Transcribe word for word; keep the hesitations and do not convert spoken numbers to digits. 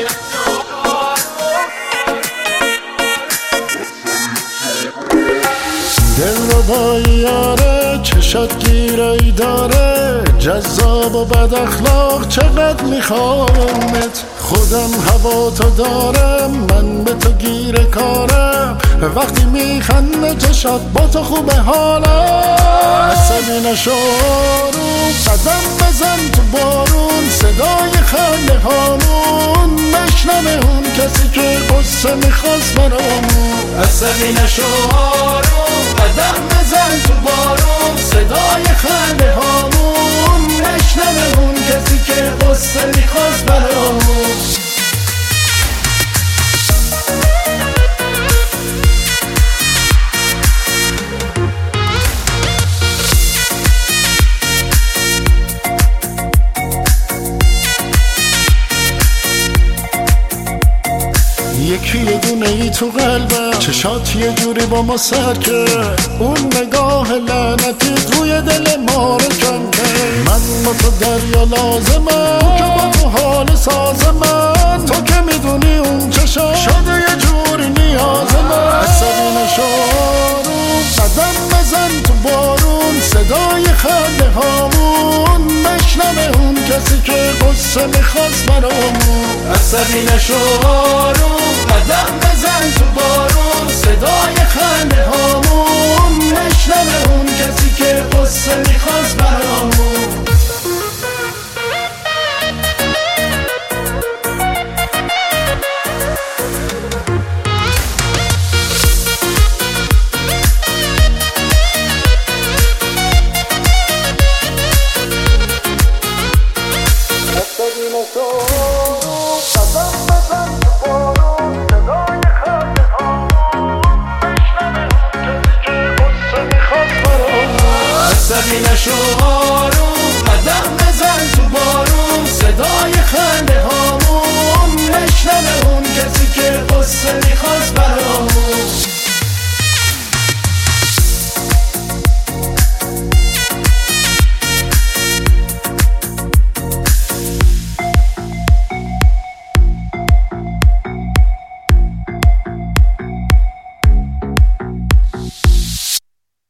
دل رو با یاره چشات گیرایی داره، جذاب و بد اخلاق چقدر میخوامت. خودم هوا تو دارم، من به تو گیر کارم، وقتی میخنده چشات با تو خوبه حالم. عصبی نشو آروم، قدم بزن تو بارون، صدای خنده هامون مشنوه اون کسی که قصه میخواست برامون. عصبی نشو آروم، قدم بزن تو بارون، صدای خنده هامون نشنوه اون کسی که قصه میخواست برامون. یکی یه دونه ای تو قلبم، چشات یه جوری با ما سر کرد، اون نگاه لعنتی روی دل ما رو کم کرد. من با تو دریا لازمم، که با تو حال ساز من، تو که میدونی اون چشم شده یه جوری نیاز من. عصبی نشو آروم، قدم بزن تو بارون، صدای خنده هامون مشنوه اون کسی که قصه میخواست برامون. عصبی نشو آروم، قدم بزن تو بارون، صدای خنده هامون نشنوه اون کسی که قصه میخواست برامون. عصبی نشو آروم، قدم بزن تو بارون، صدای خنده هامون نشنوه اون کسی که قصه میخواست برامون.